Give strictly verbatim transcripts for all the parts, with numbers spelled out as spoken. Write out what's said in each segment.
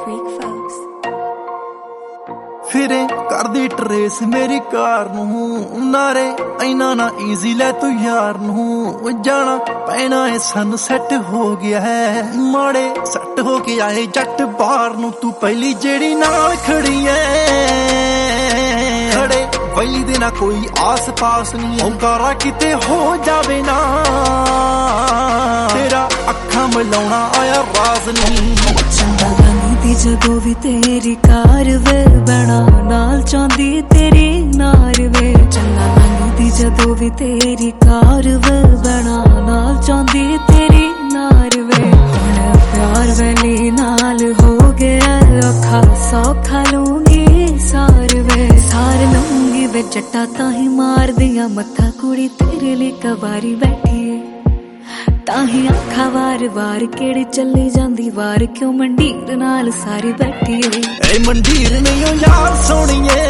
Freak folks. ਫਿਰੇ ਕਰਦੀ trace ਮੇਰੀ ਕਾਰ ਨੂੰ ਨਾਰੇ ਐਨਾ ਨਾ ਈਜ਼ੀ ਲੈ ਤੂੰ ਯਾਰ ਨੂੰ ਜਾਣਾ ਪੈਣਾ ਏ ਸਨ ਸੈੱਟ ਹੋ ਗਿਆ ਹੈ ਮਾੜੇ ਸੱਟ ਹੋ ਕੇ ਆਏ ਜੱਟ ਬਾਹਰ ਨੂੰ ਤੂੰ ਪਹਿਲੀ ਜਿਹੜੀ ਨਾਲ ਖੜੀ ਐ ਖੜੇ ਪਹਿਲੀ ਦੇ ਨਾ ਕੋਈ ਆਸ ਪਾਸ ਨਹੀਂ ਓਂਕਾਰਾ ਕਿਤੇ ਹੋ ਜਾਵੇ ਨਾ ਤੇਰਾ ਅੱਖਾਂ ਮਿਲਾਉਣਾ ਆਇਆ ਰਾਜ਼ ਨਹੀਂ ਦੀ ਜਦੋਂ ਵੀ ਤੇਰੀ ਕਾਰ ਵੇ ਬਣਾ ਨਾਲ ਚਾਹੁੰਦੀ ਤੇਰੀ ਨਾਰ ਵੇ ਚੰਗਾ ਲੱਗਦੀ ਜਦੋਂ ਵੀ ਤੇਰੀ ਕਾਰ ਵੇ ਬਣਾ ਨਾਲ ਚਾਹੁੰਦੀ ਤੇਰੀ ਨਾਰ ਵੇ ਹੁਣ ਪਿਆਰ ਵੈਲੀ ਨਾਲ ਹੋ ਗਿਆ ਔਖਾ ਸੌਖਾ ਲੂੰਗੀ ਸਾਰ ਵੇ ਸਾਰ ਲੂੰਗੀ ਵੇ ਜੱਟਾ ਤਾਂ ਹੀ ਮਾਰਦੀਆਂ ਮੱਥਾ ਕੁੜੀ ਤੇਰੇ ਲਈ ਕਵਾਰੀ ਬੈਠੀ ਏ ਤਾਹੀਂ ਅੱਖਾਂ ਵਾਰ ਵਾਰ ਕਿਹੜੀ ਚੱਲੀ ਜਾਂਦੀ ਵਾਰ ਕਿਉਂ ਮੰਡੀਰ ਨਾਲ ਸਾਰੀ ਬੈਠੀ ਏ ਏ ਮੰਡੀਰ ਨਹੀਂ ਓ ਯਾਰ ਸੋਣੀਏ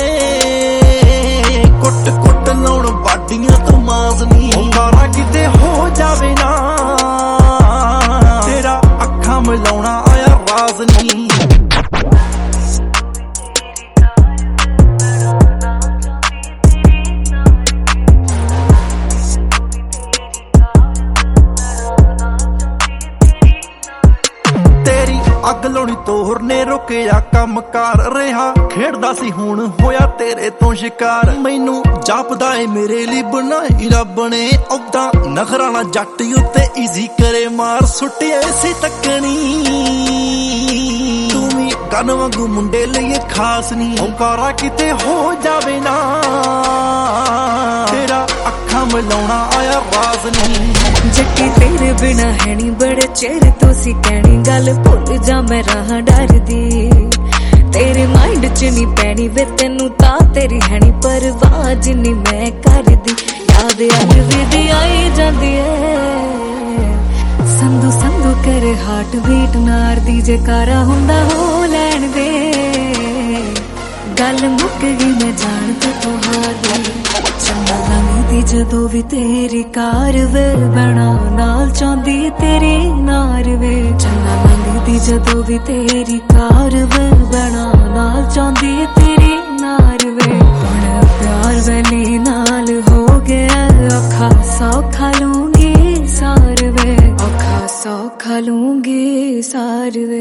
ਕੁੱਟ ਕੁੱਟ ਲਾਉਣ ਬਾਡੀਆਂ ਤੋਂ ਮਾਜ਼ ਨਹੀਂ ਓਂਕਾਰਾ ਕਿਤੇ ਹੋ ਜਾਵੇ ਨਾ ਤੇਰਾ ਅੱਖਾਂ ਮਿਲਾਉਣਾ ਆਇਆ ਰਾਜ਼ ਨਹੀਂ ਅੱਗ ਲਾਉਣੀ ਤੋਰ ਨੇ ਰੁਕਿਆ ਕੰਮ ਕਰ ਰਿਹਾ ਖੇਡਦਾ ਸੀ ਹੁਣ ਹੋਇਆ ਤੇਰੇ ਤੋਂ ਸ਼ਿਕਾਰ ਮੈਨੂੰ ਜਾਪਦਾ ਏ ਮੇਰੇ ਲਈ ਬਣਾਈ ਰੱਬ ਨੇ ਔਦਾ ਨਖਰਾਣਾ ਜੱਟ ਉੱਤੇ ਈਜ਼ੀ ਕਰੇ ਮਾਰ ਸੁੱਟਿਆ ਸੀ ਤੱਕਣੀ ਤੂੰ ਵੀ ਕੰਨ ਵਾਂਗੂ ਮੁੰਡੇ ਲਈ ਖਾਸ ਨਹੀਂ ਓਂਕਾਰਾ ਕਿਤੇ ਹੋ ਜਾਵੇ ਨਾ ਤੇਰਾ ਅੱਖਾਂ ਮਿਲਾਉਣਾ ਆਇਆ ਰਾਜ਼ ਨਹੀਂ ਜੱਟੀ ਤੇਰੇ ਬਿਨਾ ਹੈ ਨੀ ਬੜੇ ਚਿਰ ਤੋਂ ਸੀ ਕਹਿਣੀ ਗੱਲ ਭੁੱਲ ਜਾ ਮੈਂ ਰਹਾ ਡਰਦੀ ਤੇਰੇ ਮਾਈਂਡ ਚ ਨੀ ਪੈਣੀ ਵੇ ਤੈਨੂੰ ਤਾਂ ਤੇਰੀ ਹੈ ਨੀ ਪਰਵਾਹ ਜਿੰਨੀ ਮੈਂ ਕਰਦੀ ਯਾਦ ਅੱਜ ਵੀ ਦੀ ਆਈ ਜਾਂਦੀ ਏ ਸੰਦੂ ਸੰਦੂ ਕਰੇ ਹਾਰਟ ਬੀਟ ਨਾਰਦੀ ਜੇ ਕਾਰਾ ਹੁੰਦਾ ਹੋ ਲੈਣ ਦੇ ਗੱਲ ਮੁੱਕ ਗਈ ਮੈਂ ਜਾਣ ਤੇ ਤੁਹਾਡੀ ਚੰਗਾ ਲੱਗਦੀ ਜਦੋਂ ਵੀ ਤੇਰੀ ਕਾਰ ਵੇ ਬਣਾ ਨਾਲ ਚਾਹੁੰਦੀ ਤੇਰੀ ਨਾਰ ਵੇ ਚੰਗਾ ਲੱਗਦੀ ਜਦੋਂ ਵੀ ਤੇਰੀ ਕਾਰ ਵੇ ਬਣਾ ਨਾਲ ਚਾਹੁੰਦੀ ਤੇਰੀ ਨਾਰ ਵੇ ਹੁਣ ਪਿਆਰ ਵੈਲੀ ਨਾਲ ਹੋ ਗਿਆ ਔਖਾ ਸੌਖਾ ਲੂੰਗੀ ਸਾਰ ਵੇ ਔਖਾ ਸੌਖਾ ਲੂੰਗੀ ਸਾਰ ਵੇ